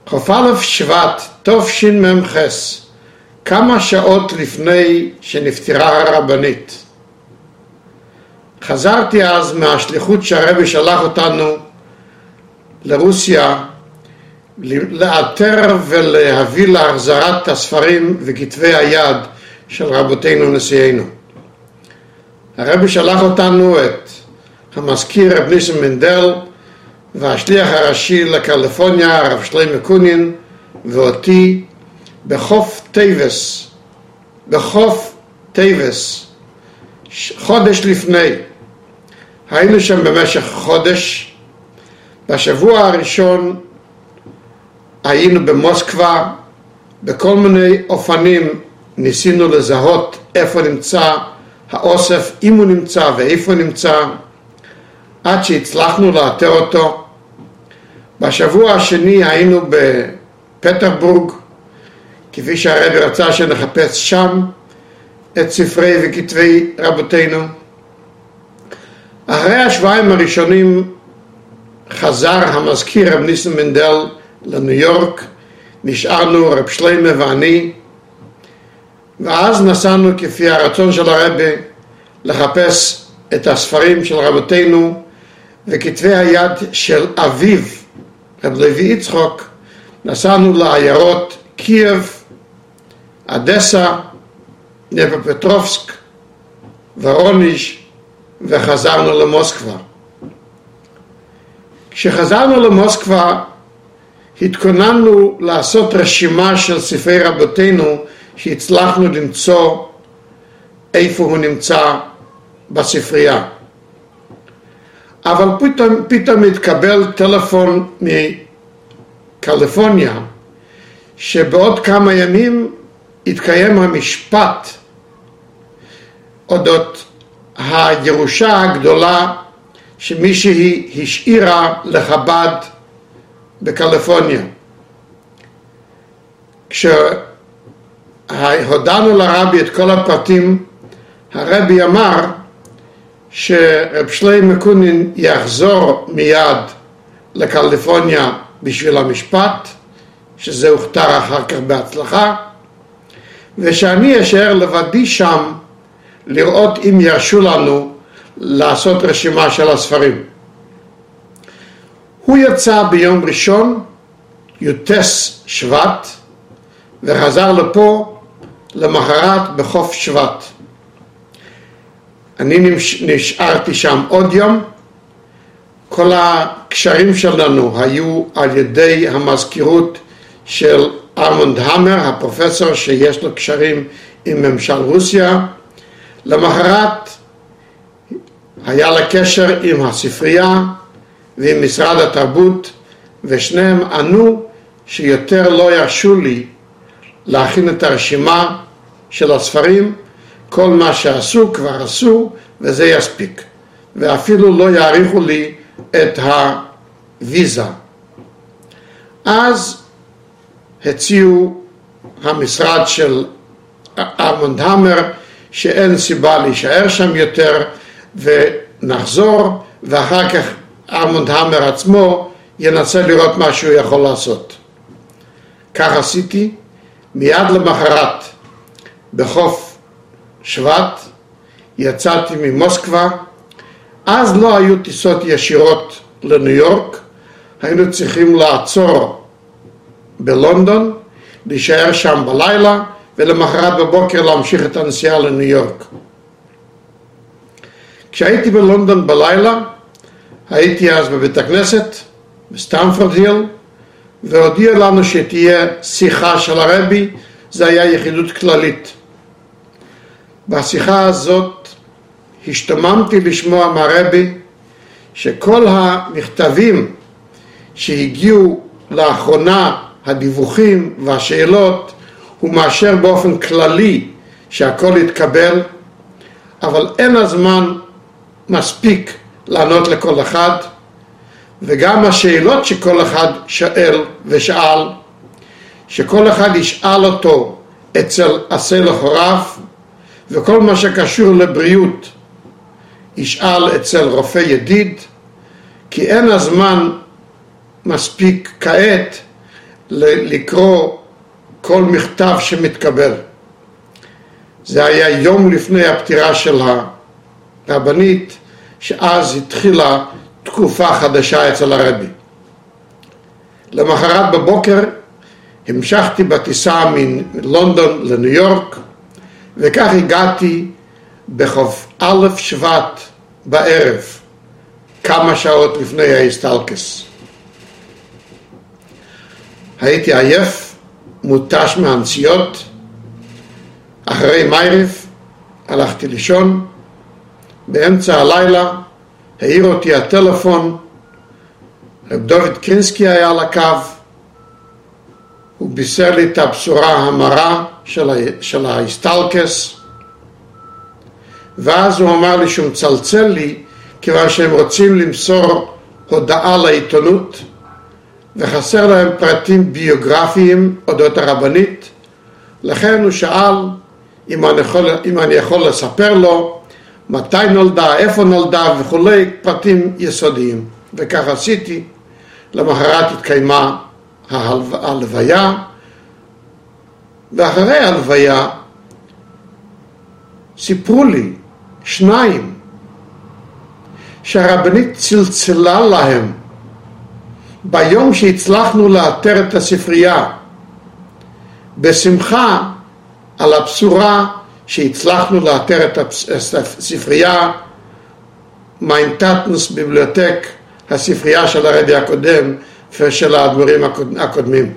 כ"א שבט תשמ"ח, כמה שעות לפני שנפטרה הרבנית. חזרתי אז מהשליחות שהרבי שלח אותנו לרוסיה, לאתר ולהביא להחזרת הספרים וכתבי היד של רבותינו נשיאנו. הרבי שלח אותנו את המזכיר רב ניסים מנדל והשליח הראשי לקליפורניה הרב שלמה קונין ואותי בחוף טייבס, חודש לפני. היינו שם במשך חודש. בשבוע הראשון היינו במוסקבה, בכל מיני אופנים ניסינו לזהות איפה נמצא האוסף, אם הוא נמצא ואיפה נמצא, עד שהצלחנו לאתר אותו. בשבוע השני היינו בפטרבורג, כפי שהרבי רצה שנחפש שם את ספרי וכתבי רבותינו. אחרי השבועיים הראשונים חזר המזכיר רב ניסים מנדל לניו יורק, נשארנו רב שלמה ואני, ואז נסענו כפי הרצון של הרבי לחפש את הספרים של רבותינו וכתבי היד של אביו רב לוי יצחק. נסענו לעיירות קייב, אדסה, דניפרופטרובסק, ורוניז' וחזרנו למוסקבה. כשחזרנו למוסקבה התכוננו לעשות רשימה של ספרי רבותינו שהצלחנו למצוא איפה הוא נמצא בספרייה. אבל פתאום התקבל טלפון מקליפורניה שבעוד כמה ימים התקיים המשפט אודות הירושה הגדולה שמישהי השאירה לחב"ד בקליפורניה. כשהודענו לרבי את כל הפרטים, הרבי אמר שרב שלמה קונין יחזור מיד לקליפורניה בשביל המשפט, שזה הוכתר אחר כך בהצלחה, ושאני אשאר לבדי שם לראות אם ירשו לנו לעשות רשימה של הספרים. הוא יצא ביום ראשון, י"ט שבט, וחזר לפה למחרת בחוף שבט. אני נשארתי שם עוד יום. כל הקשרים שלנו היו על ידי המזכירות של ארמונד המר, הפרופסור שיש לו קשרים עם ממשל רוסיה. למחרת היה לה קשר עם הספרייה ועם משרד התרבות, ושניהם ענו שיותר לא ירשו לי להכין את הרשימה של הספרים. כל מה שעשו כבר עשו וזה יספיק, ואפילו לא יאריכו לי את הוויזה. אז הציעו המשרד של ארמונד המר שאין סיבה להישאר שם יותר ונחזור, ואחר כך ארמונד המר עצמו ינסה לראות מה שהוא יכול לעשות. כך עשיתי. מיד למחרת בחוף שבט יצאתי ממוסקבה. אז לא היו טיסות ישירות לניו יורק, היינו צריכים לעצור בלונדון, להישאר שם בלילה ולמחרת בבוקר להמשיך את הנסיעה לניו יורק. כשהייתי בלונדון בלילה, הייתי אז בבית הכנסת בסטמפורד היל, והודיע לנו שתהיה שיחה של הרבי. זה היה יחידות כללית. בשיחה הזאת השתוממתי לשמוע מהרבי שכל המכתבים שהגיעו לאחרונה, הדיווחים והשאלות, הוא מאשר באופן כללי שהכל יתקבל, אבל אין הזמן מספיק לענות לכל אחד, וגם השאלות שכל אחד שואל ושאל, שכל אחד ישאל אותו אצל הסלח הרב, וכל מה שקשור לבריאות ישאל אצל רופא ידיד, כי אין הזמן מספיק כעת לקרוא כל מכתב שמתקבל. זה היה יום לפני הפטירה של הרבנית, שאז התחילה תקופה חדשה אצל הרבי. למחרת בבוקר המשכתי בטיסה מלונדון לניו יורק, וכך הגעתי בחוף א' שבט בערב, כמה שעות לפני ההסטלקס. הייתי עייף, מותש מהנסיעות. אחרי מיירב הלכתי לישון. באמצע הלילה העיר אותי הטלפון. רב דוד קרינסקי היה על הקו. הוא בישר לי את הבשורה המרה של ההסטלקס. ואז הוא אמר לי שהוא מצלצל לי, כיוון שהם רוצים למסור הודעה לעיתונות, וחסר להם פרטים ביוגרפיים אודות הרבנית. לכן הוא שאל אם אני יכול לספר לו מתי נולדה, איפה נולדה וכולי, פרטים יסודיים. וכך עשיתי. למחרת התקיימה ההלוויה, ואחרי ההלוויה סיפרו לי שניים שהרבנית צלצלה להם ביום שהצלחנו לאתר את הספרייה, בשמחה על הבשורה שהצלחנו לאתר את הספרייה, מיינטטנס ביבליותק, הספרייה של הרבי הקודם ושל האדמו"רים הקודמים.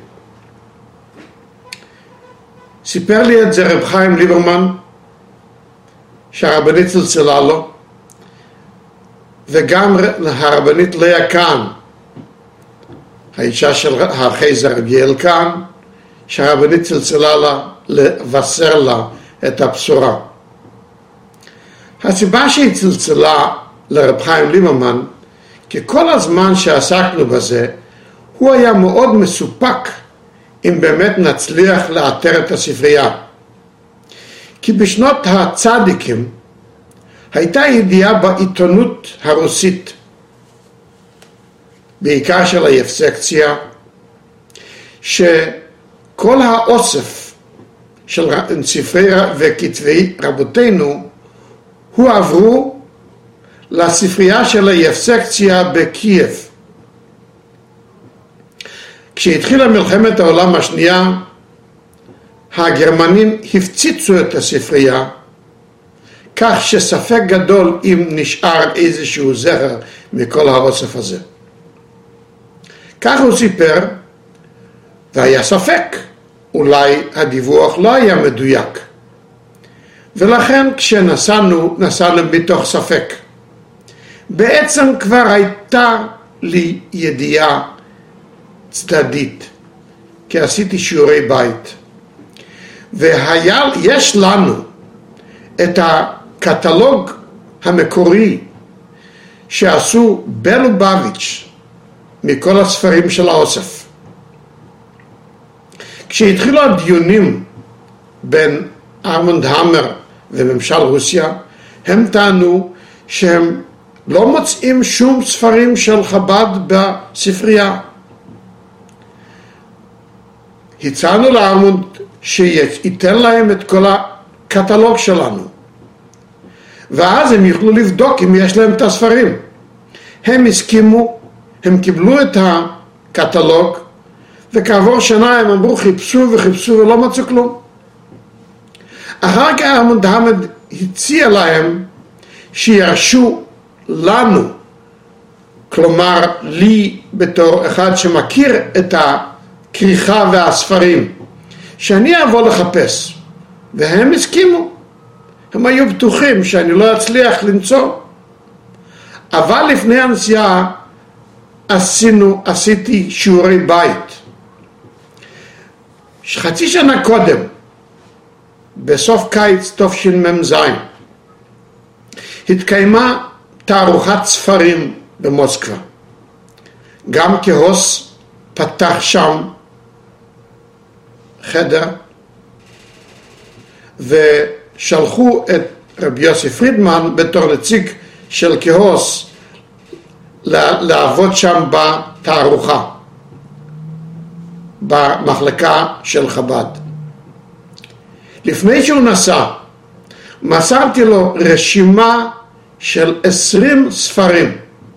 סיפר לי את זה רב חיים ליברמן, שהרבנית צלצלה לו, וגם הרבנית לאה קאהן, האישה של החייזר רגיאל קאהן, שהרבנית צלצלה לה לבשר לה את הבשורה. הסיבה שהיא צלצלה לרב חיים ליברמן, כי כל הזמן שעסקנו בזה, הוא היה מאוד מסופק אם באמת נצליח לאתר את הספרייה. כי בשנות הצדיקים הייתה ידיעה בעיתונות הרוסית, בעיקר של היפסקציה, שכל האוסף של ספרי וכתבי רבותינו הועברו לספרייה של היפסקציה בקייב. כשהתחילה מלחמת העולם השנייה, הגרמנים הפציצו את הספרייה, כך שספק גדול אם נשאר איזשהו זכר מכל האוסף הזה. כך הוא סיפר, והיה ספק, אולי הדיווח לא היה מדויק. ולכן כשנסענו מתוך ספק. בעצם כבר הייתה לי ידיעה צדדית, כי עשיתי שיעורי בית. ויש לנו את הקטלוג המקורי שעשו בלובביץ' מכל הספרים של האוסף. כשהתחילו הדיונים בין ארמונד המר וממשל רוסיה, הם טענו שהם לא מוצאים שום ספרים של חב"ד בספרייה. הצענו לארמונד שייתן להם את כל הקטלוג שלנו, ואז הם יוכלו לבדוק אם יש להם את הספרים. הם הסכימו, הם קיבלו את הקטלוג, וכעבור שנה הם אמרו חיפשו וחיפשו ולא מצאו כלום. אחר כך ארמונד המר הציע להם שירשו לנו, כלומר לי בתור אחד שמכיר את הכריכה והספרים, שאני אבוא לחפש. והם הסכימו. הם היו בטוחים שאני לא אצליח למצוא. אבל לפני הנסיעה עשיתי שיעורי בית. חצי שנה קודם, בסוף קיץ תשמ"ז, התקיימה תערוכת ספרים במוסקבה. גם כהוס פתח שם חדר, ושלחו את רבי יוסי פרידמן בתור נציג של כהוס לעבוד שם בתערוכה. במחלקה של חב"ד. לפני שהוא נסע, מסרתי לו רשימה של 20 ספרים.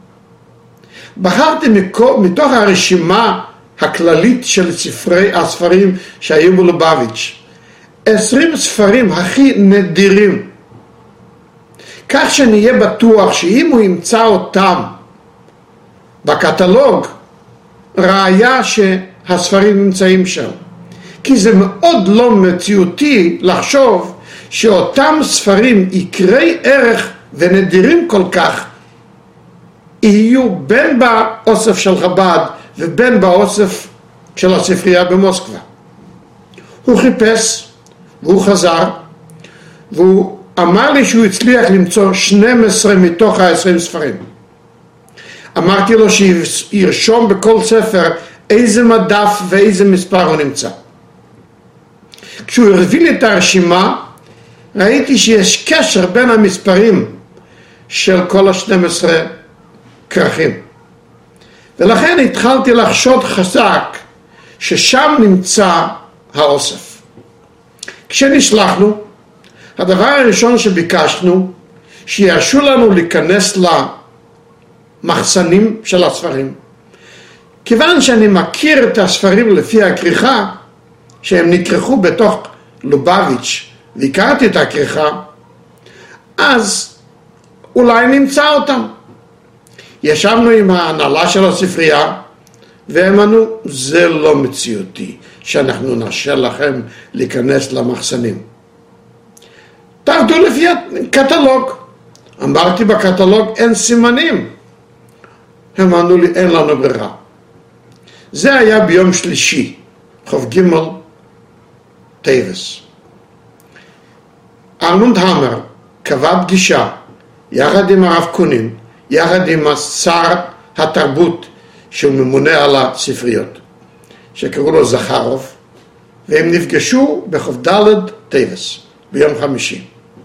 בחרתי מתוך הרשימה הכללית של הספרים שהיו בלובביץ' 20 ספרים הכי נדירים, כך שנהיה בטוח שאם הוא ימצא אותם בקטלוג, ראיה שהספרים נמצאים שם. כי זה מאוד לא מציאותי לחשוב שאותם ספרים יקרי ערך ונדירים כל כך יהיו בין באוסף של חב"ד ובין באוסף של הספרייה במוסקבה. הוא חיפש והוא חזר והוא אמר לי שהוא הצליח למצוא 12 מתוך ה-20 ספרים. אמרתי לו שירשום בכל ספר איזה מדף ואיזה מספר הוא נמצא. כשהוא הרביל לי את הרשימה, ראיתי שיש קשר בין המספרים של כל ה-12 כרכים. ולכן התחלתי לחשוד חזק ששם נמצא האוסף. כשנשלחנו, הדבר הראשון שביקשנו, שירשו לנו להיכנס למחסנים של הספרים. כיוון שאני מכיר את הספרים לפי הכריכה, שהם נקרחו בתוך לובביץ' והכרתי את הכריכה, אז אולי נמצא אותם. ישבנו עם ההנהלה של הספרייה, והם אמרו, זה לא מציאותי, שאנחנו נרשה לכם להיכנס למחסנים. תעבדו לפי הקטלוג. אמרתי, בקטלוג אין סימנים. הם אמרו לי, אין לנו ברירה. זה היה ביום שלישי, חוב ג' טייבס. ארנונד המר קבע פגישה יחד עם הרב קונין, יחד עם שר התרבות שהוא ממונה על הספריות, שקראו לו זכרוב, והם נפגשו בחוב ד' טייבס ביום חמישי.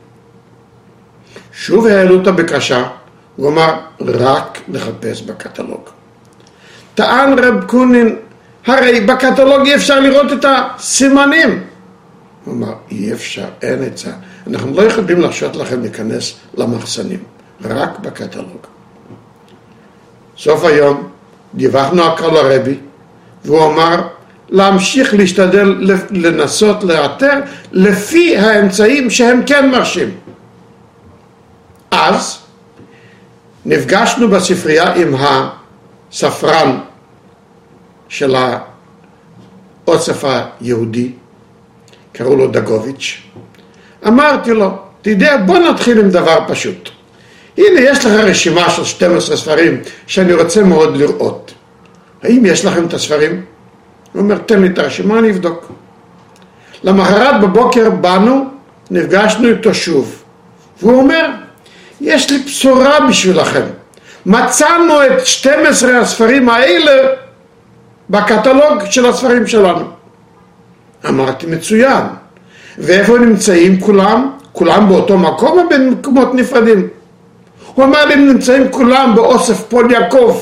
שוב העלו את הבקשה, הוא אמר רק לחפש בקטלוג. טען רב קונין, הרי בקטלוג אי אפשר לראות את הסימנים. הוא אמר, אי אפשר, אין את זה. אנחנו לא יכולים להרשות לכם להיכנס למחסנים, רק בקטלוג. סוף היום דיווחנו הכל לרבי, והוא אמר להמשיך להשתדל לנסות לאתר לפי האמצעים שהם כן מרשים. אז נפגשנו בספרייה עם הספרן של האוסף היהודי, קראו לו דגוביץ'. אמרתי לו, תדע, בוא נתחיל עם דבר פשוט. הנה, יש לך רשימה של 12 ספרים שאני רוצה מאוד לראות. האם יש לכם את הספרים? הוא אומר, תן לי את הרשימה, אני אבדוק. למחרת בבוקר באנו, נפגשנו איתו שוב. והוא אומר, יש לי בשורה בשבילכם. מצאנו את 12 הספרים האלה בקטלוג של הספרים שלנו. אמרתי, מצוין. ואיפה נמצאים כולם? כולם באותו מקום או במקומות נפרדים? הוא אמר לי, הם נמצאים כולם באוסף פול יעקב.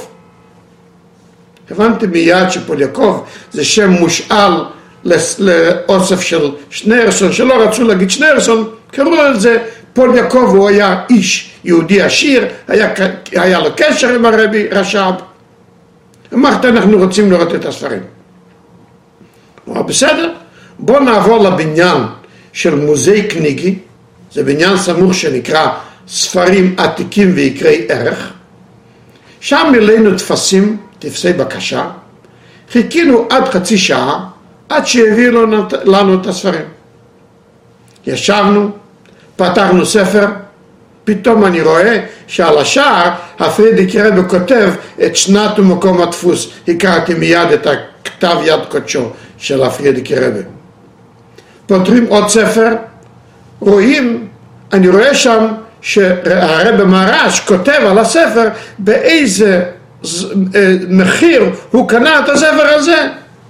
הבנתי מיד שפול יעקב זה שם מושאל לאוסף של שניארסון, שלא רצו להגיד שניארסון, קראו לזה פול יעקב, הוא היה איש יהודי עשיר, היה לו קשר עם הרבי רש"ב. אמרת, אנחנו רוצים לראות את הספרים. הוא אמר, בסדר, בוא נעבור לבניין של מוזיאי קניגי, זה בניין סמוך שנקרא ספרים עתיקים ויקרי ערך. שם מילאנו תפסי בקשה, חיכינו עד חצי שעה, עד שהביאו לנו את הספרים. ישבנו, פתחנו ספר, פתאום אני רואה שעל השער הפרידיק רבי כותב את שנת ומקום הדפוס. הכרתי מיד את הכתב יד קודשו של הפרידיק רבי. פותרים עוד ספר, רואים, אני רואה שם שהרבי מרש כותב על הספר באיזה מחיר הוא קנה את הספר הזה.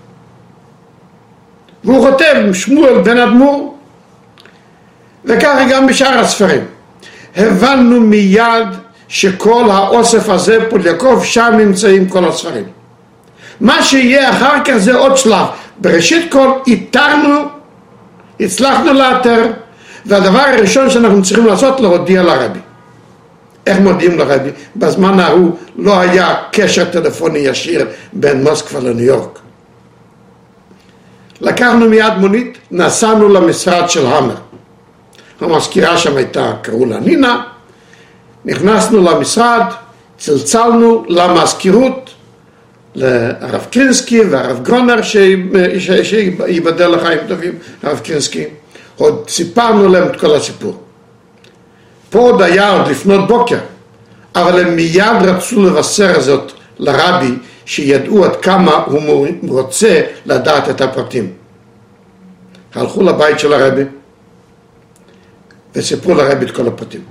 והוא כותב שמואל בן אדמו"ר, וככה גם בשאר הספרים. הבנו מיד שכל האוסף הזה פול יעקב, שם נמצאים כל הספרים. מה שיהיה אחר כך זה עוד שלב. בראשית כל הצלחנו לאתר, והדבר הראשון שאנחנו צריכים לעשות להודיע לרבי. איך מודיעים לרבי? בזמן ההוא לא היה קשר טלפוני ישיר בין מוסקבה לניו יורק. לקחנו מיד מונית, נסענו למשרד של המר. המזכירה שם הייתה, קראו לה נינה, נכנסנו למשרד, צלצלנו למזכירות, לרב קרינסקי והרב גרונר שיבדל לחיים טובים, הרב קרינסקי, עוד סיפרנו להם את כל הסיפור. פה עוד היה עוד לפנות בוקר, אבל הם מיד רצו לבשר זאת לרבי, שידעו עד כמה הוא רוצה לדעת את הפרטים. הלכו לבית של הרבי, וסיפרו לרבי את כל הפרטים.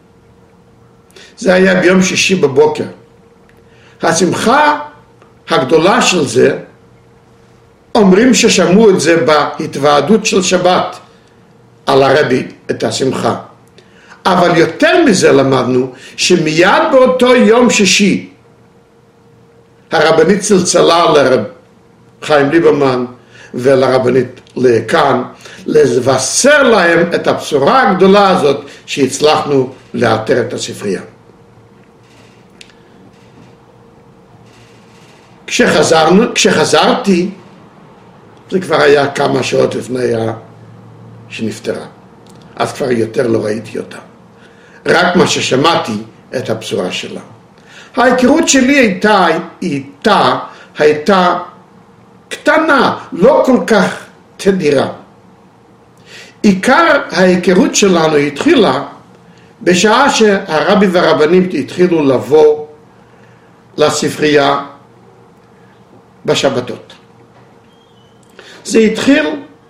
זה היה ביום שישי בבוקר. השמחה הגדולה של זה, אומרים ששמעו את זה בהתוועדות של שבת על הרבי, את השמחה. אבל יותר מזה למדנו שמיד באותו יום שישי הרבנית צלצלה לרב חיים ליברמן ולרבנית לכאן לבשר להם את הבשורה הגדולה הזאת שהצלחנו לאתר את הספרייה. כשחזרתי, זה כבר היה כמה שעות לפני שנפטרה. אז כבר יותר לא ראיתי אותה. רק מה ששמעתי את הבשורה שלה. ההיכרות שלי איתה הייתה קטנה, לא כל כך תדירה. עיקר ההיכרות שלנו התחילה בשעה שהרבי והרבנים התחילו לבוא לספרייה בשבתות. זה התחיל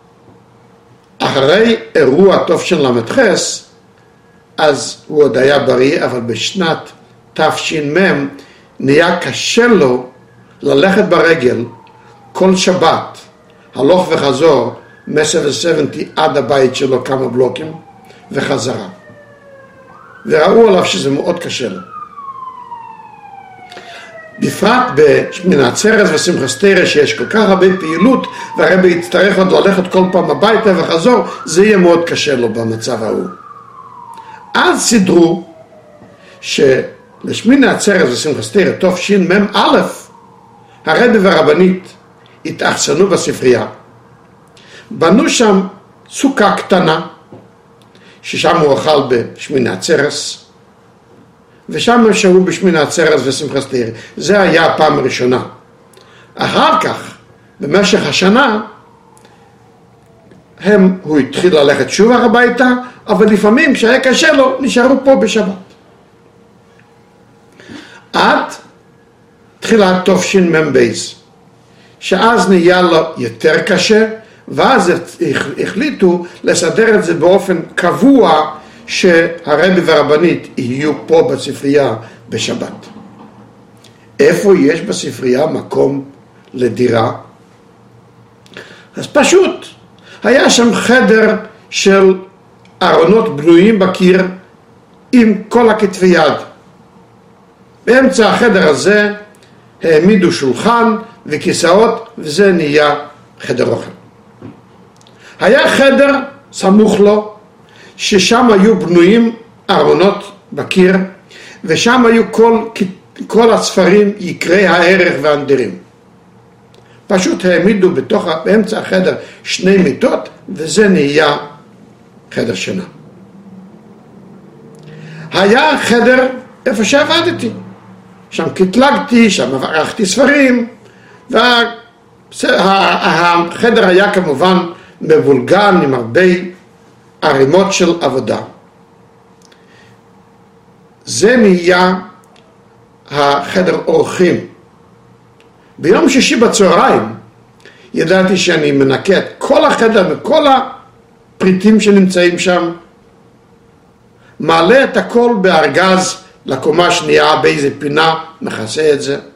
אחרי אירוע טוב של למדחס, אז הוא עוד היה בריא, אבל בשנת תש"מ נהיה קשה לו ללכת ברגל כל שבת, הלוך וחזור, מ-770 עד הבית שלו כמה בלוקים, וחזרה. וראו עליו שזה מאוד קשה לו. בפרט בשמיני עצרת ושמחת תורה שיש כל כך הרבה פעילות, והרבי יצטרך עוד ללכת כל פעם הביתה וחזור, זה יהיה מאוד קשה לו במצב ההוא. אז סידרו שלשמיני עצרת ושמחת תורה תשמ"א, הרבי והרבנית התאכסנו בספרייה, בנו שם סוכה קטנה, ששם הוא אכל בשמיני עצרת, ושם הם שהו בשמיני עצרת ושמחת תורה. זה היה הפעם הראשונה. אחר כך, במשך השנה, הוא התחיל ללכת שוב הביתה, אבל לפעמים כשהיה קשה לו, נשארו פה בשבת. עד תחילת תשמ"ב, שאז נהיה לו יותר קשה, ואז החליטו לסדר את זה באופן קבוע, שהרבי והרבנית יהיו פה בספרייה בשבת. איפה יש בספרייה מקום לדירה? אז פשוט, היה שם חדר של ארונות בנויים בקיר עם כל הכתבי יד. באמצע החדר הזה העמידו שולחן וכיסאות, וזה נהיה חדר אוכל. היה חדר סמוך לו, ששם היו בנויים ארונות בקיר, ושם היו כל הספרים יקרי הערך והנדירים. פשוט העמידו באמצע החדר שני מיטות, וזה נהיה חדר שינה. היה חדר איפה שעבדתי. שם קטלגתי, שם ערכתי ספרים, והחדר היה כמובן מבולגן עם הרבה ערימות של עבודה. זה נהיה החדר אורחים. ביום שישי בצהריים ידעתי שאני מנקה את כל החדר וכל הפריטים שנמצאים שם, מעלה את הכל בארגז לקומה שנייה באיזה פינה, מכסה את זה.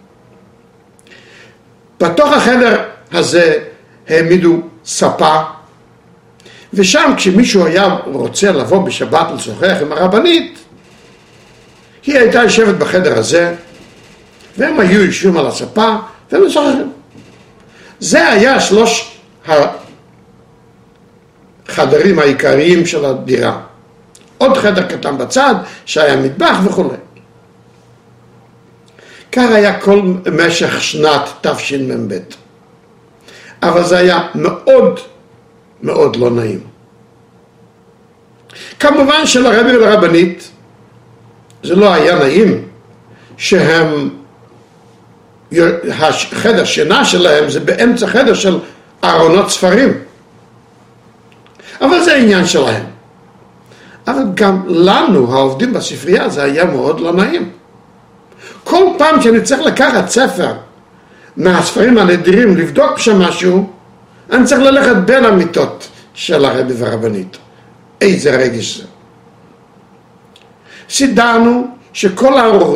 בתוך החדר הזה העמידו ספה, ושם כשמישהו היה רוצה לבוא בשבת לשוחח עם הרבנית, היא הייתה יושבת בחדר הזה, והם היו יושבים על הספה ומשוחחים. זה היה 3 החדרים העיקריים של הדירה. עוד חדר קטן בצד שהיה מטבח וכו'. כך היה כל משך שנת תשמ"ב. אבל זה היה מאוד מאוד לא נעים. כמובן שלרבי ולרבנית זה לא היה נעים החדר שינה שלהם זה באמצע חדר של ארונות ספרים. אבל זה העניין שלהם. אבל גם לנו, העובדים בספרייה, זה היה מאוד לא נעים. כל פעם שאני צריך לקחת ספר מהספרים הנדירים, לבדוק שם משהו, אני צריך ללכת בין המיטות של הרבי והרבנית. איזה רגש זה. סידרנו שכל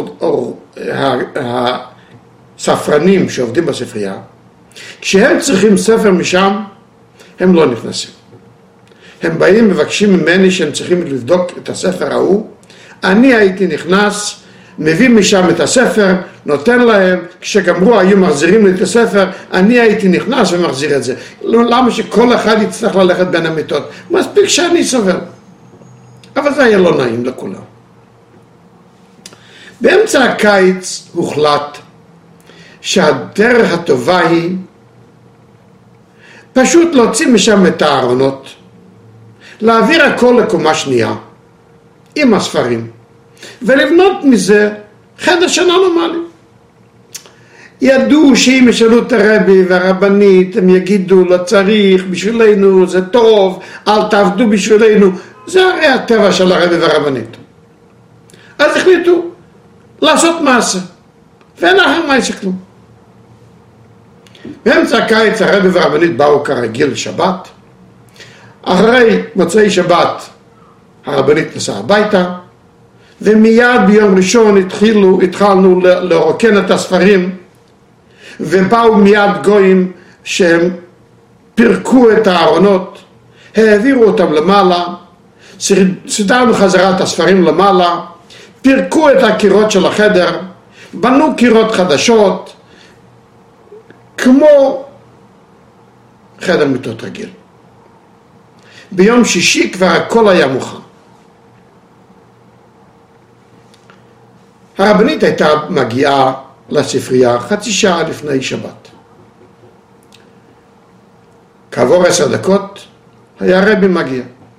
הספרנים שעובדים בספרייה, כשהם צריכים ספר משם, הם לא נכנסים. הם באים מבקשים ממני שהם צריכים לבדוק את הספר ההוא. אני הייתי נכנס, מביא משם את הספר, נותן להם, כשגמרו היו מחזירים לי את הספר, אני הייתי נכנס ומחזיר את זה. למה שכל אחד יצטרך ללכת בין המיטות? מספיק שאני סובל. אבל זה היה לא נעים לכולם. באמצע הקיץ הוחלט שהדרך הטובה היא פשוט להוציא משם את הארונות, להעביר הכל לקומה שנייה עם הספרים ולבנות מזה חדר שינה נורמלי. ידעו שאם ישאלו את הרבי והרבנית הם יגידו לא צריך, בשבילנו זה טוב, אל תעבדו בשבילנו. זה הרי הטבע של הרבי והרבנית. אז החליטו לעשות מעשה ואין אחר מה יסכלו. באמצע הקיץ הרבי והרבנית באו כרגיל שבת. אחרי מוצאי שבת הרבנית נסעה הביתה, ומיד ביום ראשון התחלנו לרוקן את הספרים, ובאו מיד גויים שהם פירקו את הארונות, העבירו אותם למעלה, סידרנו חזרת הספרים למעלה, פירקו את הקירות של החדר, בנו קירות חדשות, כמו חדר מיטות רגיל. ביום שישי כבר הכל היה מוכן. הרבנית הייתה מגיעה לספרייה חצי שעה לפני שבת. כעבור 10 דקות היה הרבי מגיע.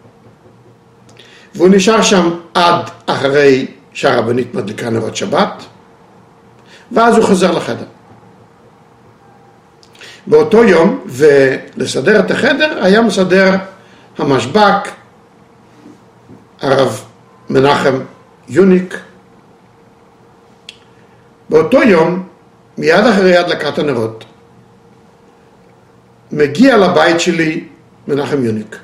והוא נשאר שם עד אחרי שהרבנית מדליקה נרות שבת, ואז הוא חוזר לחדר. באותו יום, ולסדר את החדר, היה מסדר המשב"ק, הרב מנחם יוניק. באותו יום, מיד אחרי הדלקת הנרות, מגיע לבית שלי מנחם יוניק.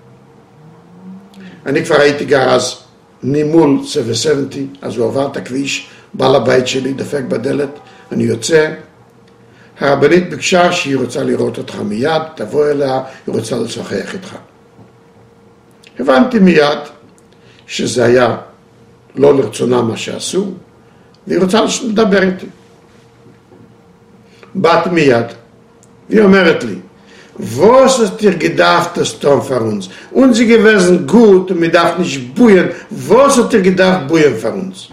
אני כבר הייתי גר אז ממול 770, אז הוא עבר את הכביש, בא לבית שלי, דפק בדלת, אני יוצא. הרבנית ביקשה שהיא רוצה לראות אותך מיד, תבוא אליה, היא רוצה לשוחח איתך. הבנתי מיד שזה היה לא לרצונה מה שעשו, והיא רוצה לדבר איתי. באת מיד, והיא אומרת לי, was es dir gedacht, das Tom für uns? Und sie gewesen gut, und wir darf nicht buhen. Was hat dir gedacht, buhen für uns?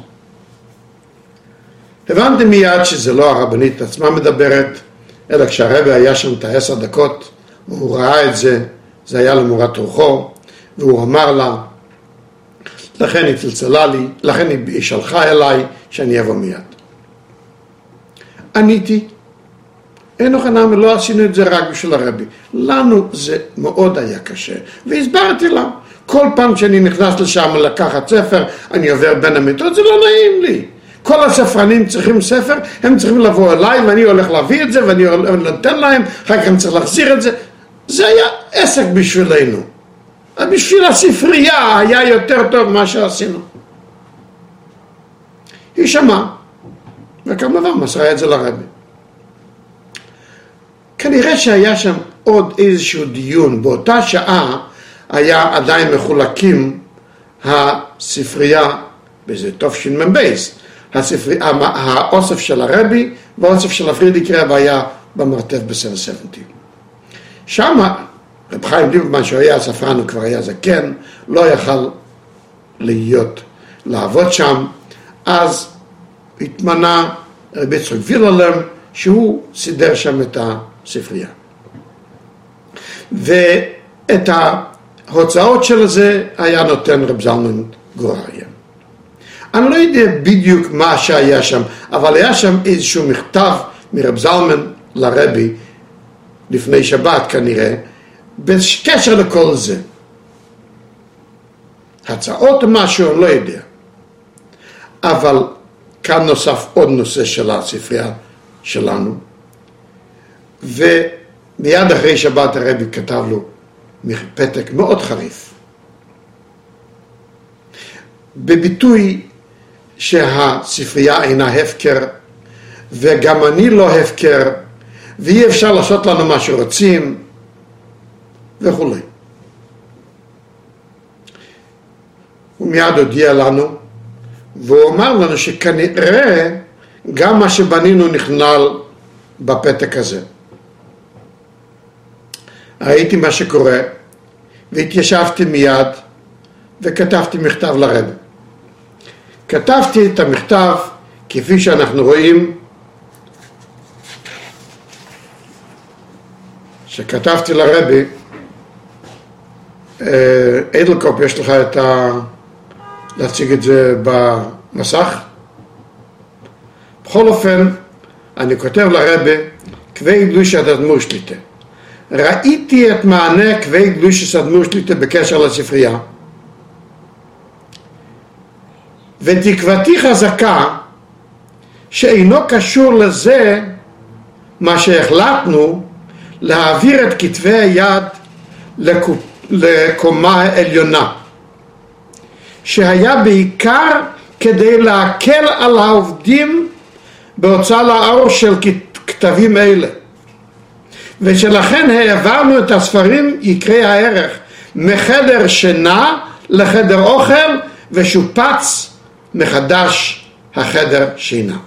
הבנתי מיד שזה לא הרבנית עצמה מדברת, אלא כשהרבי היה שם את 10 דקות, והוא ראה את זה, זה היה למורת רוחו, והוא אמר לה, לכן היא צלצלה לי, לכן היא שלחה אליי, שאני אבוא מיד. עניתי, אין אוכנם, ולא עשינו את זה רק בשביל הרבי. לנו זה מאוד היה קשה, והסברתי לה, כל פעם שאני נכנס לשם לקחת ספר, אני עובר בין המיטות, זה לא נעים לי. כל הספרנים צריכים ספר, הם צריכים לבוא אליי, ואני הולך להביא את זה, ואני נותן להם, אחר כך אני צריך להחזיר את זה. זה היה עסק בשבילנו. בשביל הספרייה היה יותר טוב מה שעשינו. היא שמעה, וכמובן מסרה את זה לרבי. כנראה שהיה שם עוד איזשהו דיון, באותה שעה היה עדיין מחולקים הספרייה, וזה תשמ"ב, האוסף של הרבי והאוסף של הפרידיק רב היה במרתף ב-770. שם רב חיים ליבמן, שהוא היה ספרן, הוא כבר היה זקן, לא יכל לעבוד שם, אז התמנה רבי יצחק וילהלם, שהוא סידר שם את הספרייה. ואת ההוצאות של זה היה נותן רב זלמן גורריה. אני לא יודע בדיוק מה שהיה שם, אבל היה שם איזשהו מכתב מרב זלמן לרבי, לפני שבת כנראה, בקשר לכל זה. הצעות או משהו, אני לא יודע. אבל כאן נוסף עוד נושא של הספרייה שלנו, ומיד אחרי שבת הרבי כתב לו פתק מאוד חריף, בביטוי שהספרייה אינה הפקר, וגם אני לא הפקר, ואי אפשר לעשות לנו מה שרוצים, וכו'. הוא מיד הודיע לנו, והוא אמר לנו שכנראה גם מה שבנינו נכלל בפתק הזה. ראיתי מה שקורה, והתיישבתי מיד, וכתבתי מכתב לרב. כתבתי את המכתב, כפי שאנחנו רואים, שכתבתי לרבי, אדלקופ, יש לך להציג את זה במסך? בכל אופן, אני כותב לרבי, כבי קדושת אדמו"ר שליט"א. ראיתי את מענה כבי קדושת אדמו"ר שליט"א בקשר לספרייה, ותקוותי חזקה שאינו קשור לזה מה שהחלטנו להעביר את כתבי היד לקומה העליונה, שהיה בעיקר כדי להקל על העובדים בהוצאה לאור של כתבים אלה, ושלכן העברנו את הספרים יקרי הערך מחדר שינה לחדר אוכל, ושופץ מחדש החדר שינה.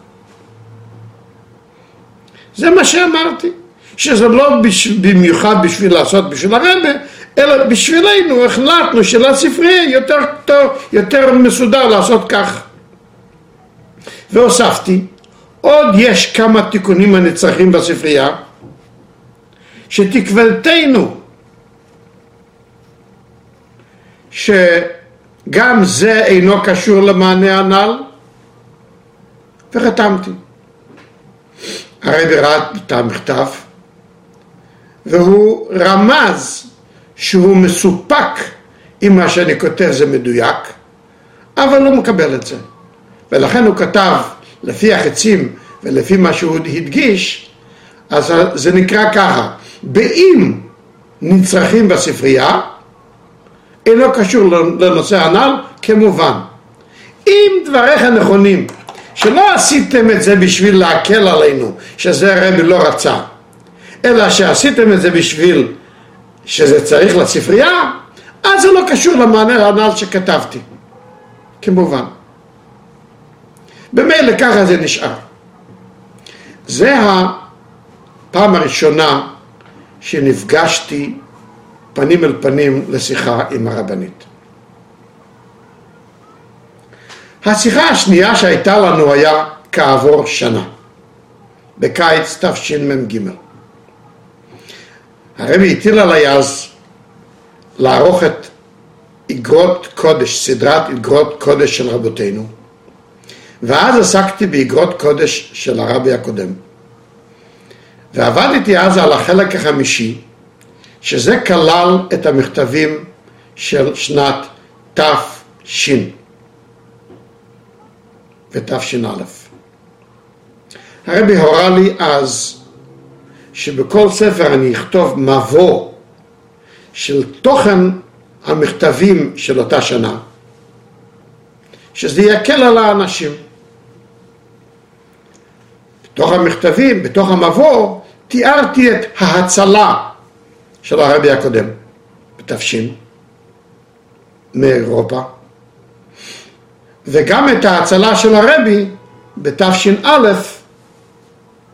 זה מה שאמרתי, שזה לא במיוחד בשביל לעשות בשביל הרבי, אלא בשבילנו החלטנו שלספרייה יותר טוב, יותר מסודר לעשות כך. והוספתי, עוד יש כמה תיקונים הנצרכים בספרייה, שתקוותנו שגם זה אינו קשור למענה הנ"ל, וחתמתי. הרבי ראה את המכתב, והוא רמז שהוא מסופק אם מה שאני כותב זה מדויק, אבל הוא מקבל את זה. ולכן הוא כתב לפי החצים ולפי מה שהוא הדגיש, אז זה נקרא ככה, באם נצרכים בספרייה, אינו קשור לנושא הנ"ל, כמובן. אם דבריך נכונים, שלא עשיתם את זה בשביל להקל עלינו, שזה הרבי לא רצה, אלא שעשיתם את זה בשביל שזה צריך לספרייה, אז זה לא קשור למענה הנ"ל שכתבתי. כמובן. במילא ככה זה נשאר. זה הפעם הראשונה שנפגשתי פנים אל פנים לשיחה עם הרבנית. השיחה השנייה שהייתה לנו היה כעבור שנה, בקיץ תשמ"ג. הרבי הטיל עליי אז לערוך את איגרות קודש, סדרת איגרות קודש של רבותינו, ואז עסקתי באיגרות קודש של הרבי הקודם. ועבדתי אז על החלק החמישי, שזה כלל את המכתבים של שנת תש ותש"א. הרבי הורה לי אז שבכל ספר אני אכתוב מבוא של תוכן המכתבים של אותה שנה, שזה יקל על האנשים. בתוך המכתבים, בתוך המבוא, תיארתי את ההצלה של הרבי הקודם בתש"ן מאירופה, וגם את ההצלה של הרבי בתש"א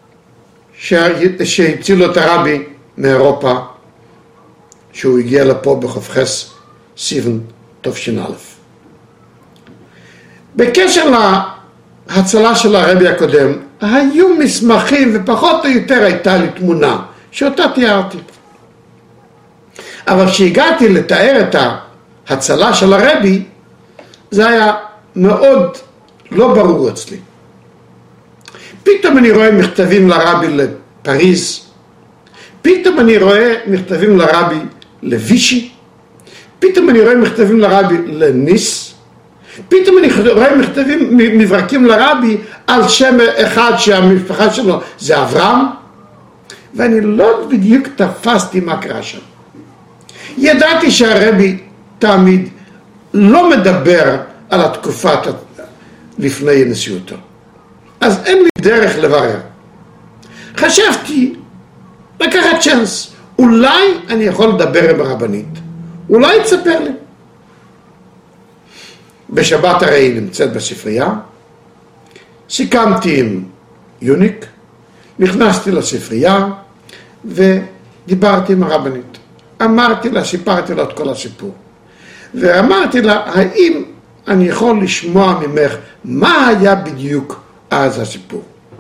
שהצילו את הרבי מאירופה, שהוא הגיע לפה בחופכס סיבן תש"א. בקשר להצלה של הרבי הקודם, היו מסמכים ופחות או יותר הייתה לי תמונה שאותה תיארתי. אבל כשהגעתי לתאר את ההצלה של הרבי, זה היה מאוד לא ברור אצלי. פתאום אני רואה מכתבים לרבי לפריז, פתאום אני רואה מכתבים לרבי לוישי, פתאום אני רואה מכתבים לרבי לניס, פתאום אני רואה מכתבים מברקים לרבי על שם אחד שהמשפחה שלו זה אברהם, ואני לא בדיוק תפסתי מה קרה שם. ידעתי שהרבי תמיד לא מדבר על התקופת לפני נשיאותו, אז אין לי דרך לברר. חשבתי לקחת צ'אנס, אולי אני יכול לדבר עם הרבנית, אולי תספר לי. בשבת הרי היא נמצאת בספרייה, סיכמתי עם יוניק, נכנסתי לספרייה ודיברתי עם הרבנית. אמרתי לה, סיפרתי לה את כל הסיפור, ואמרתי לה, האם אני יכול לשמוע ממך מה היה בדיוק אז הסיפור.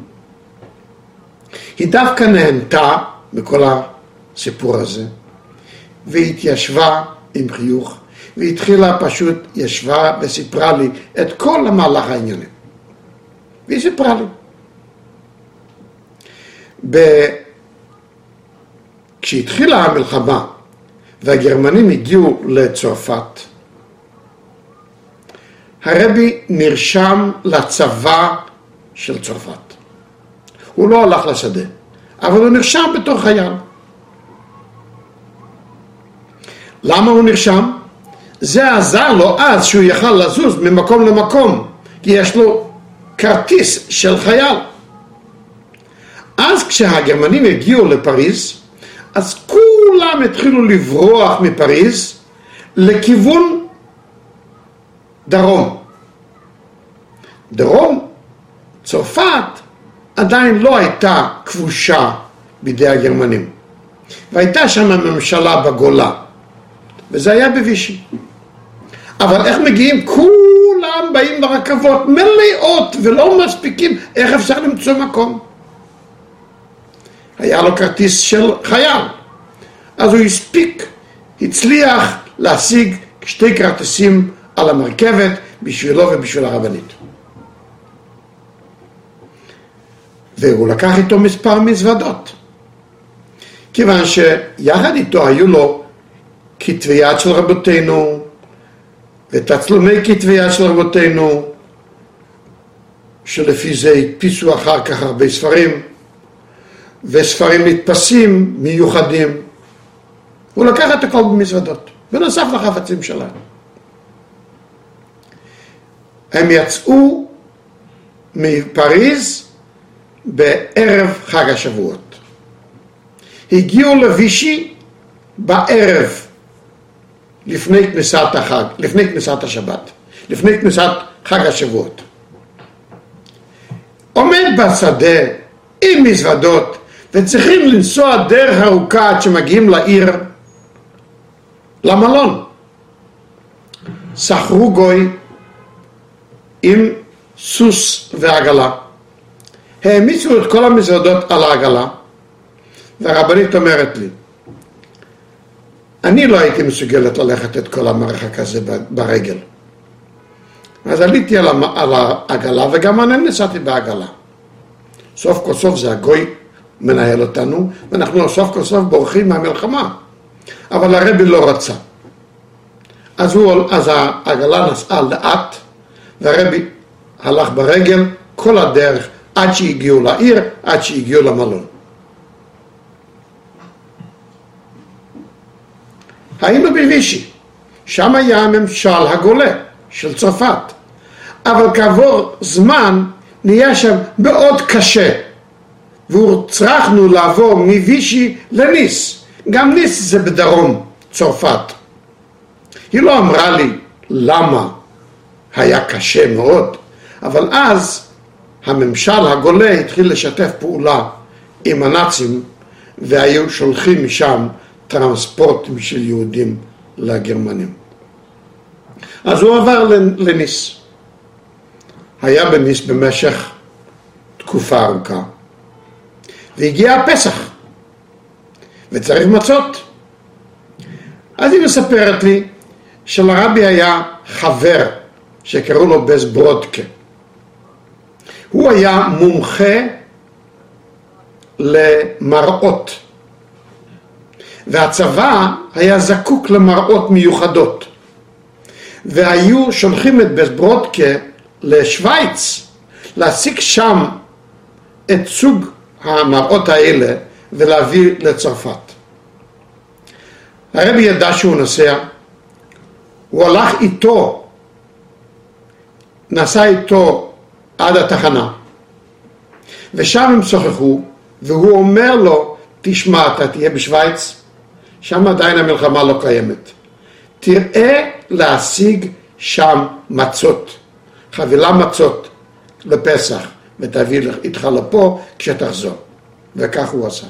היא דווקא נהנתה מכל הסיפור הזה, והתיישבה עם חיוך, והתחילה פשוט, ישבה וסיפרה לי את כל המהלך העניינים. והיא סיפרה לי. כשהתחילה המלחמה, והגרמנים הגיעו לצרפת, הרבי נרשם לצבא של צרפת. הוא לא הלך לשדה, אבל הוא נרשם בתור חייל. למה הוא נרשם? זה עזר לו אז שהוא יכל לזוז ממקום למקום, כי יש לו כרטיס של חייל. אז כשהגרמנים הגיעו לפריז, אז כולם התחילו לברוח מפריז לכיוון דרום. דרום, צרפת, עדיין לא הייתה כבושה בידי הגרמנים. והייתה שם ממשלה בגולה, וזה היה בוישי. אבל איך מגיעים? כולם באים ברכבות מלאות ולא מספיקים, איך אפשר למצוא מקום? היה לו כרטיס של חייל, אז הוא הצליח להשיג 2 כרטיסים על המרכבת בשבילו ובשביל הרבנית. והוא לקח איתו מספר מזוודות, כיוון שיחד איתו היו לו כתבי יד של רבותינו ותצלומי כתבי יד של רבותינו, שלפי זה הדפיסו אחר כך הרבה ספרים, וספרים נתפסים מיוחדים. הוא לקח את הכל במזוודות, ונוסף לחפצים שלהם. הם יצאו מפריז בערב חג השבועות. הגיעו לוישי בערב לפני כניסת החג, לפני כניסת השבת, לפני כניסת חג השבועות. עומד בשדה עם מזוודות, וצריכים לנסוע דרך ארוכה עד שמגיעים לעיר, למלון. שכרו גוי עם סוס ועגלה. העמיסו את כל המזוודות על העגלה, והרבנית אומרת לי, אני לא הייתי מסוגלת ללכת את כל המרחק הזה ברגל. אז עליתי על העגלה, וגם אני נסעתי בעגלה. סוף כל סוף זה הגוי מנהל אותנו, ואנחנו סוף כל סוף בורחים מהמלחמה. אבל הרבי לא רצה. אז העגלה נסעה לאט, והרבי הלך ברגל כל הדרך עד שהגיעו לעיר, עד שהגיעו למלון. היינו בוישי, שם היה הממשל הגולה של צרפת, אבל כעבור זמן נהיה שם מאוד קשה, והצרכנו לעבור מוישי לניס. גם ניס זה בדרום צרפת. היא לא אמרה לי למה היה קשה מאוד, אבל אז הממשל הגולה התחיל לשתף פעולה עם הנאצים, והיו שולחים משם טרנספורטים של יהודים לגרמנים. אז הוא עבר לניס. היה בניס במשך תקופה ארוכה. והגיע הפסח, וצריך מצות. אז היא מספרת לי שלרבי היה חבר שקראו לו בסברודקה. הוא היה מומחה למראות, והצבא היה זקוק למראות מיוחדות, והיו שולחים את בסברודקה לשוויץ להשיג שם את סוג המראות האלה ולהביא לצרפת. הרבי ידע שהוא נוסע, הוא הלך איתו, נסע איתו עד התחנה, ושם הם שוחחו, והוא אומר לו, תשמע, אתה תהיה בשוויץ, שם עדיין המלחמה לא קיימת. תראה להשיג שם מצות, חבילה מצות לפסח, ותביא איתך לפה כשתחזור. וכך הוא עשה.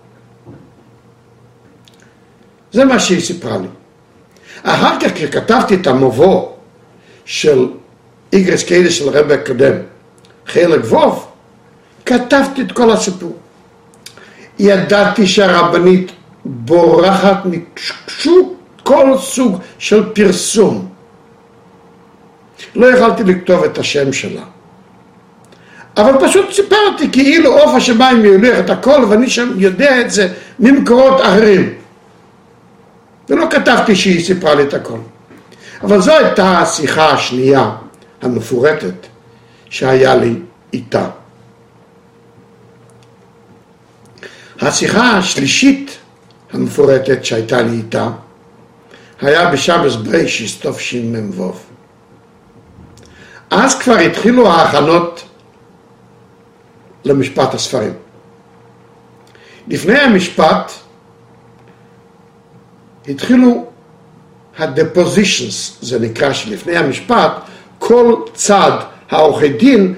זה מה שהיא סיפרה לי. אחר כך כשכתבתי את המבוא של איגרס קיידה של הרבי הקודם, חלק ווב, כתבתי את כל הסיפור. ידעתי שהרבנית בורחת כל סוג של פרסום. לא יכלתי לכתוב את השם שלה. אבל פשוט סיפרתי כאילו עוף השמיים יוליך את הכל, ואני שם יודע את זה ממקורות אחרים. ולא כתבתי שהיא סיפרה לי את הכל. אבל זו הייתה השיחה השנייה המפורטת שהיה לי איתה. השיחה השלישית המפורטת שהייתה לי איתה היה בשבס ברישיס תשמ"ו. אז כבר התחילו ההכנות למשפט הספרים. לפני המשפט התחילו ה-depositions, זה נקרא שלפני המשפט, כל צד העורכי דין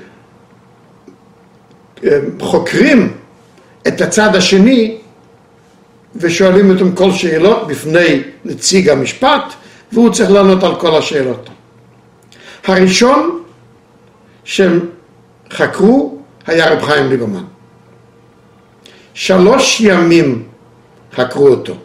חוקרים את הצד השני ושואלים אותם כל שאלות בפני נציג המשפט, והוא צריך לענות על כל השאלות. הראשון שהם חקרו היה רב חיים ליברמן. 3 ימים חקרו אותו.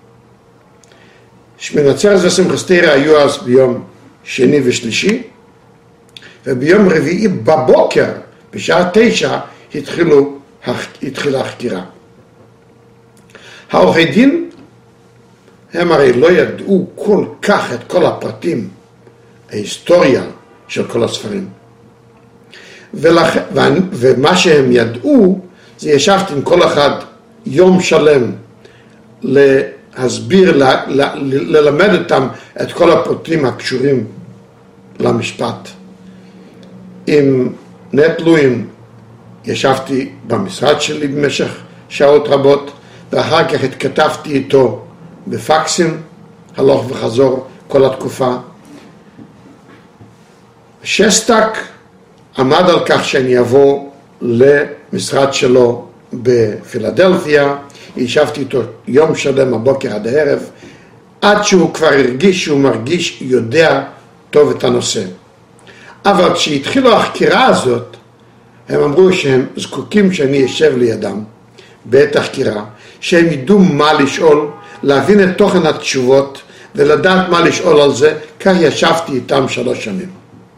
שמיני עצרת ושמחת תורה היו אז ביום שני ושלישי, וביום רביעי בבוקר, בשעה 9, התחילה החקירה. העורכי דין הם הרי לא ידעו כל כך את כל הפרטים, ההיסטוריה של כל הספרים. ומה שהם ידעו, זה ישבתי עם כל אחד יום שלם להסביר, ללמד אותם את כל הפרטים הקשורים למשפט. עם נט לוין ישבתי במשרד שלי במשך שעות רבות, ואחר כך התכתבתי איתו בפקסים, הלוך וחזור כל התקופה. שסטק עמד על כך שאני אבוא למשרד שלו בפילדלפיה, ישבתי איתו יום שלם הבוקר עד הערב, עד שהוא כבר הרגיש שהוא מרגיש, יודע טוב את הנושא. אבל כשהתחילו החקירה הזאת, הם אמרו שהם זקוקים שאני אשב לידם בעת החקירה, שהם ידעו מה לשאול, להבין את תוכן התשובות ולדעת מה לשאול על זה. כך ישבתי איתם 3 שנים.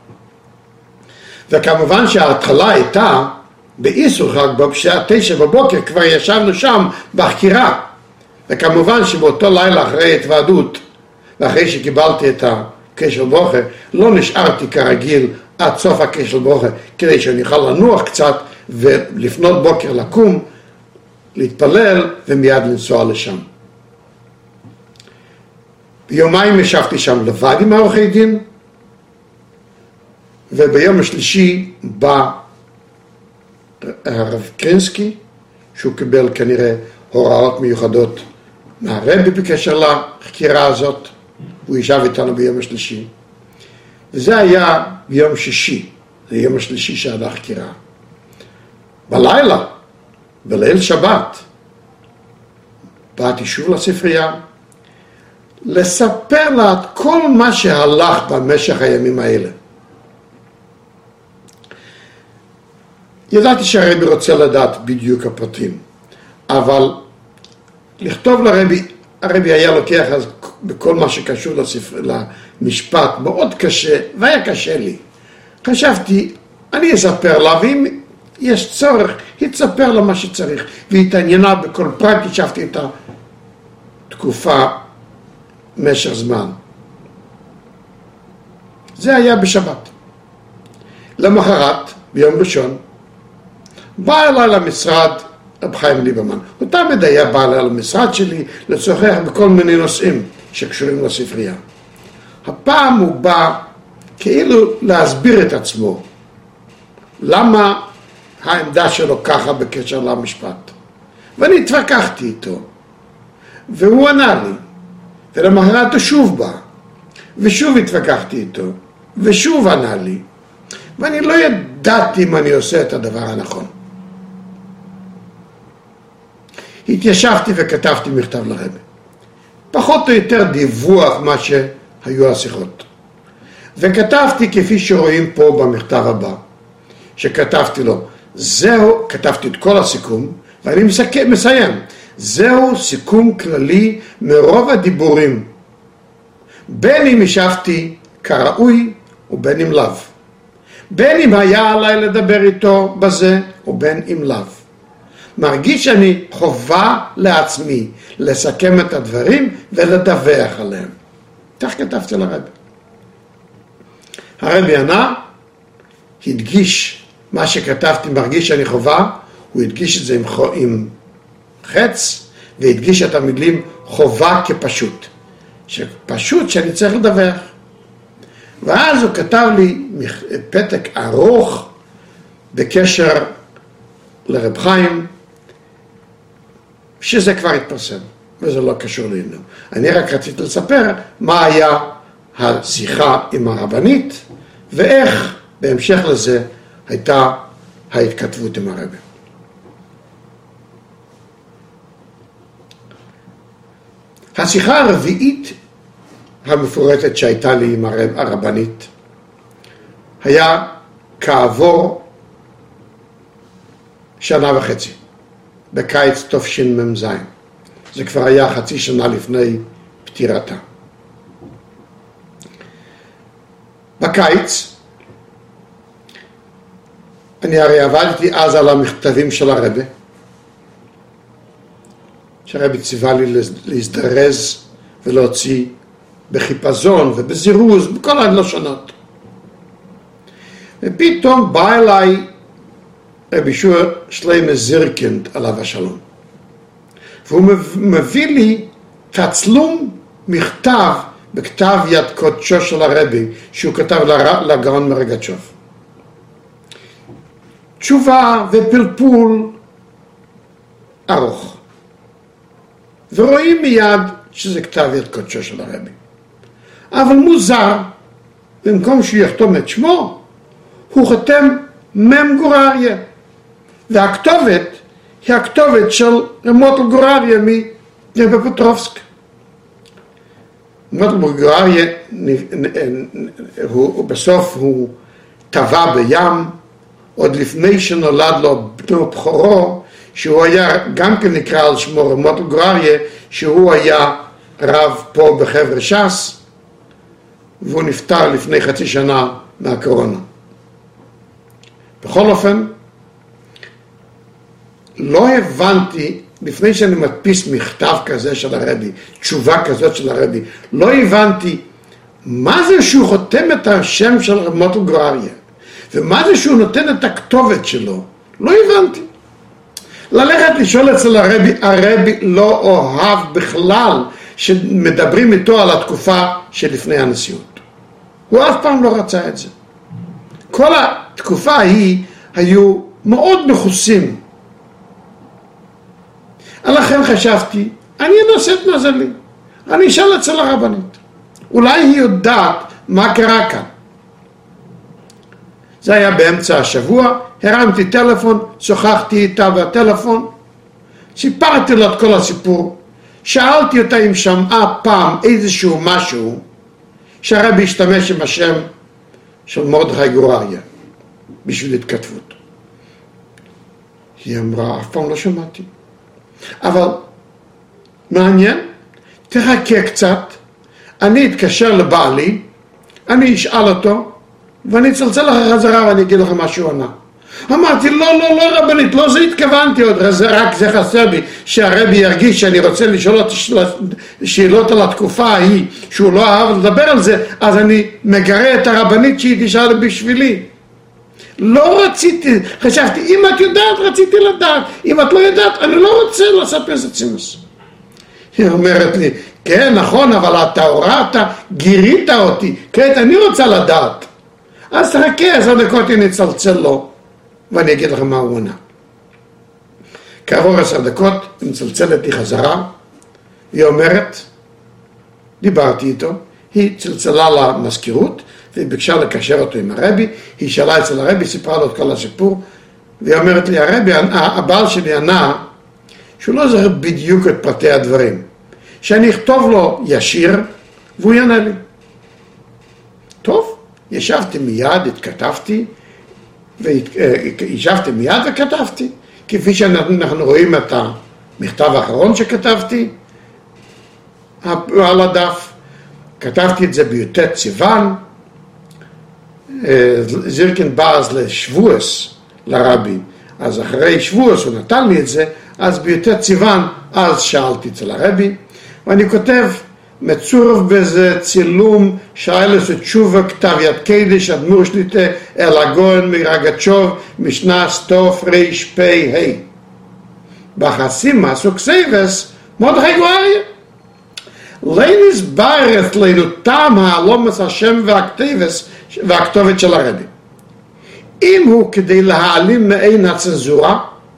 וכמובן שההתחלה הייתה באיסור רק בשעה 9 בבוקר, כבר ישבנו שם בחקירה. וכמובן שבאותו לילה אחרי התוועדות, ואחרי שקיבלתי את הקשר ברוכה, לא נשארתי כרגיל עד סוף הקשר ברוכה, כדי שאני אוכל לנוח קצת, ולפנות בוקר לקום, להתפלל, ומיד לנסוע לשם. ביומיים ישבתי שם לבד עם העורכי דין, וביום השלישי בא הרב קרינסקי, שהוא קיבל כנראה הוראות מיוחדות מהרבי בקשר לחקירה הזאת, הוא ישב איתנו ביום השלישי. וזה היה ביום שישי, זה יום השלישי שעד החקירה. בלילה בליל שבת באתי שוב לספרייה, לספר לה את כל מה שהלך במשך הימים האלה. ידעתי שהרבי רוצה לדעת בדיוק הפרטים, אבל לכתוב לרבי, הרבי היה לוקח אז בכל מה שקשור למשפט מאוד קשה, והיה קשה לי. חשבתי, אני אספר לה, ואם יש צורך, היא תספר לה מה שצריך, והיא התעניינה בכל פרט, ישבתי את התקופה משך זמן. זה היה בשבת. למחרת, ביום ראשון, בא אליי למשרד רב חיים ליברמן. הוא תמיד היה בא אליי למשרד שלי לשוחח בכל מיני נושאים שקשורים לספרייה. הפעם הוא בא כאילו להסביר את עצמו. למה העמדה שלו ככה בקשר למשפט. ואני התווכחתי איתו. והוא ענה לי. ולמחרת הוא שוב בא. ושוב התווכחתי איתו. ושוב ענה לי. ואני לא ידעתי אם אני עושה את הדבר הנכון. התיישבתי וכתבתי מכתב לרבי. פחות או יותר דיווח מה שהיו השיחות. וכתבתי כפי שרואים פה במכתב הבא, שכתבתי לו, זהו, כתבתי את כל הסיכום, ואני מסיים. זהו סיכום כללי מרוב הדיבורים, בין אם ישבתי כראוי ובין אם לאו. בין אם היה עליי לדבר איתו בזה ובין אם לאו. מרגיש שאני חובה לעצמי לסכם את הדברים ולדווח עליהם. כך כתבתי לרבי. הרבי ענה, הדגיש מה שכתבתי, מרגיש שאני חובה, הוא הדגיש את זה עם חץ, והדגיש את המילים חובה כפשוט. שפשוט שאני צריך לדווח. ואז הוא כתב לי פתק ארוך בקשר לרב חיים, שזה כבר התפרסם, וזה לא קשור לעניין. אני רק רציתי לספר מה היה השיחה עם הרבנית, ואיך בהמשך לזה הייתה ההתכתבות עם הרבי. השיחה הרביעית המפורטת שהייתה לי עם הרבנית, היה כעבור שנה וחצי, בקיץ תשמ"ז. זה כבר היה חצי שנה לפני פטירתה. בקיץ, אני הרי עבדתי אז על המכתבים של הרבי, שהרבי ציווה לי להזדרז ולהוציא בחיפזון ובזירוז, בכל הלשונות. ופתאום בא אליי רבי יהושע שלמה זירקנד עליו השלום. והוא מביא לי תצלום מכתב בכתב יד קודשו של הרבי, שהוא כתב לגאון מרגצ'וב. תשובה ופלפול ארוך. ורואים מיד שזה כתב יד קודשו של הרבי. אבל מוזר, במקום שהוא יחתום את שמו, הוא חותם מם גורריה. והכתובת היא הכתובת של מוטל גורריה מפטרובסק. מוטל גורריה, בסוף הוא טבע בים, עוד לפני שנולד לו בנו בכורו, שהוא היה גם כן נקרא על שמו מוטל גורריה, שהוא היה רב פה בחבר ש"ס, והוא נפטר לפני חצי שנה מהקורונה. בכל אופן, לא הבנתי, לפני שאני מדפיס מכתב כזה של הרבי, תשובה כזאת של הרבי, לא הבנתי מה זה שהוא חותם את השם של מוטל גורריה, ומה זה שהוא נותן את הכתובת שלו. לא הבנתי. ללכת לשאול אצל הרבי לא אוהב בכלל שמדברים איתו על התקופה שלפני הנשיאות. הוא אף פעם לא רצה את זה. כל התקופה ההיא היו מאוד נחוסים. לכן חשבתי, אני אנסה את מזלי. אני אשאל אצל הרבנית. אולי היא יודעת מה קרה כאן. זה היה באמצע השבוע, הרמתי טלפון, שוחחתי איתה בטלפון, סיפרתי לו את כל הסיפור, שאלתי אותה אם שמעה פעם איזשהו משהו שהרבי השתמש עם השם של מרדכי גורריה בשביל התכתבות. היא אמרה, אף פעם לא שמעתי. אבל מעניין, תחכה קצת, אני אתקשר לבעלי, אני אשאל אותו, ואני אצלצל לך חזרה ואני אגיד לך מה שהוא ענה. אמרתי, לא רבנית, לא זה התכוונתי עוד, רק זה חסר לי, שהרבי ירגיש שאני רוצה לשאול אותי שאלות על התקופה ההיא, שהוא לא אהב לדבר על זה, אז אני מגרה את הרבנית שהיא תשאל בשבילי. לא רציתי, חשבתי, אם את יודעת, רציתי לדעת, אם את לא יודעת, אני לא רוצה לעשות איזה צימוס. היא אומרת לי, כן, נכון, אבל אתה הוראת, גירית אותי, כעת אני רוצה לדעת. אז תחכה 10 דקות, אני אצלצל לו, ואני אגיד לכם מה הוא עונה. כעבור 10 דקות, היא מצלצלת לי חזרה, היא אומרת, דיברתי איתו, היא צלצלה למזכירות, והיא ביקשה לקשר אותו עם הרבי, היא שאלה אצל הרבי, סיפרה לו את כל הסיפור, והיא אומרת לי, הרבי, הבעל שלי ענה, שהוא לא זוכר בדיוק את פרטי הדברים, שאני אכתוב לו ישיר, והוא יענה לי. טוב, ישבתי מיד, התכתבתי, וישבתי מיד וכתבתי, כפי שאנחנו רואים את המכתב האחרון שכתבתי, על הדף, כתבתי את זה בי"ט סיוון, זירקן באז לשבועס לרבי, אז אחרי שבועס הוא נתן לי את זה, אז בי"ט סיוון, אז שאלתי אצל הרבי, ואני כותב, מצורף בזה צילום שאלס ותשובה כתב יד קדש אדמו"ר שליטה אל הגאון מרגצ'וב משנה סטוף ריש פי ה' בחסים מסו כסייבס מרדכי גורריה ליניס בארץ לנו טעם העלומס השם והכתובת של הרבי. אם הוא כדי להעלים מעין הצנזורה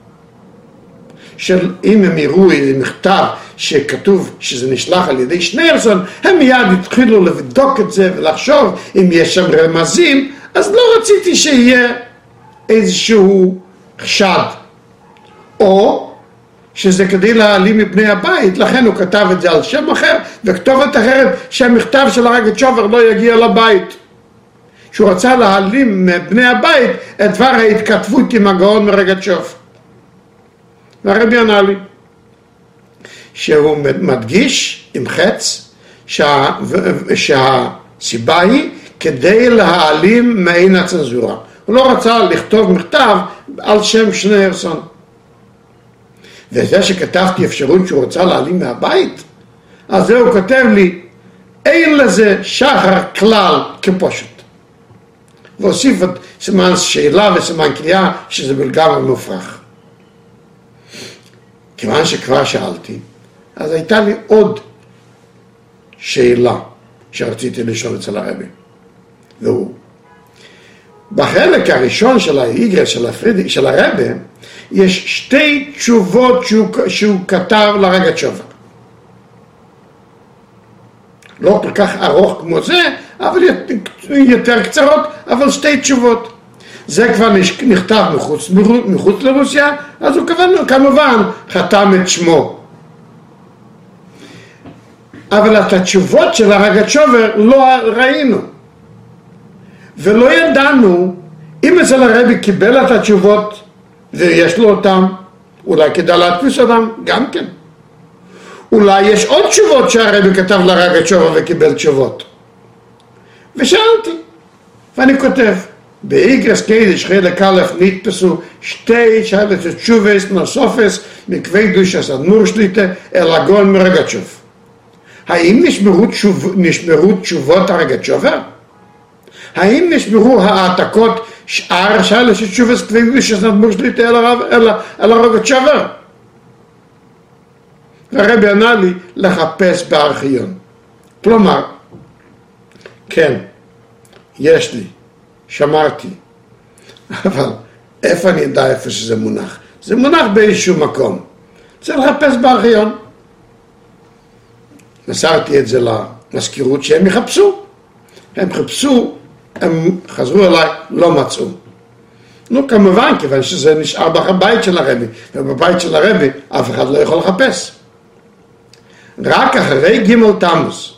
של אם הם יראו איזה מכתב שכתוב שזה נשלח על ידי שניארסון, הם מיד התחילו לבדוק את זה ולחשוב אם יש שם רמזים, אז לא רציתי שיהיה איזשהו חשד, או שזה כדי להעלים מפני הבית, לכן הוא כתב את זה על שם אחר וכתובת אחרת, שהמכתב של הרגצ'ובר לא יגיע לבית, שהוא רצה להעלים מפני הבית את דבר ההתכתבות עם הגאון מרגצ'וב. והרבי ענה לי שהוא מדגיש עם חץ שהסיבה היא כדי להעלים מעין הצנזורה. הוא לא רצה לכתוב מכתב על שם שניארסון. וזה שכתבתי אפשרות שהוא רצה להעלים מהבית, אז זה הוא כותב לי, אין לזה שחר כלל כפושט. והוסיף את סימן שאלה וסימן קריאה שזה בלגמרי מופרך. כיוון שכבר שאלתי, אז הייתה לי עוד שאלה שרציתי לשאול אצל הרבי. והוא, בחלק הראשון של האיגרס של הרבי, יש 2 תשובות שהוא כתב לרגצ'ובר. לא כל כך ארוך כמו זה, אבל יותר קצרות, אבל 2 תשובות. זה כבר נכתב מחוץ לרוסיה, אז הוא כמובן חתם את שמו. אבל את התשובות של הרגצ'ובר לא ראינו. ולא ידענו, אם אצל הרבי קיבל את התשובות, ויש לו אותם, אולי כדאי להדפיס אותם, גם כן. אולי יש עוד תשובות שהרבי כתב לרגצ'ובר וקיבל תשובות. ושאלתי, ואני כותב, באיגרס קדש חלק א' נתפסו 2 שאלת תשובס נוספס מכבדוש אדמו"ר שליטה אל הגאון מרגצ'וב. האם נשמרו תשובות הרגצ'ובר? האם נשמרו העתקות שאר שאלת תשובס כבדוש אדמו"ר שליטה אל הרגצ'ובר? והרבי ענה לי לחפש בארכיון. כלומר, כן, יש לי, שמרתי, אבל איפה אני יודע איפה שזה מונח? זה מונח באיזשהו מקום, צריך לחפש בארכיון. מסרתי את זה למזכירות שהם יחפשו, הם חיפשו, הם חזרו אליי, לא מצאו. נו, כמובן, כיוון שזה נשאר בבית של הרבי, ובבית של הרבי אף אחד לא יכול לחפש. רק אחרי ג' תמוז,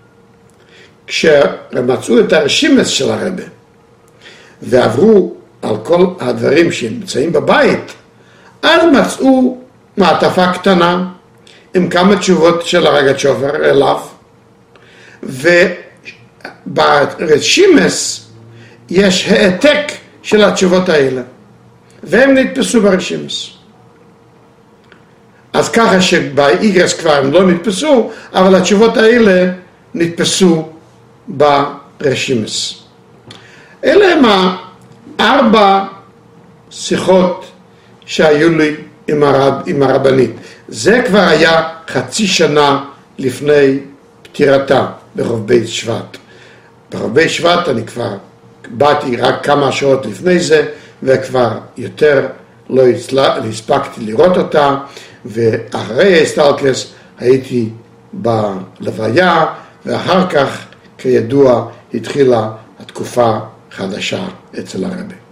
כשמצאו את הרשימס של הרבי, ועברו על כל הדברים שנמצאים בבית, אז מצאו מעטפה קטנה, עם כמה תשובות של הרגצ'ובר אליו, וברשימס יש העתק של התשובות האלה, והם נתפסו ברשימס. אז ככה שבאיגרס כבר הם לא נתפסו, אבל התשובות האלה נתפסו ברשימס. אלה הם 4 שיחות שהיו לי עם הרבנית. זה כבר היה חצי שנה לפני פטירתה ברוב בית שבט. ברוב בית שבט אני כבר באתי רק כמה שעות לפני זה, וכבר יותר לא הספקתי לראות אותה, ואחרי הסטלקס הייתי בלוויה, ואחר כך כידוע התחילה התקופה חדשה אצל הרבי.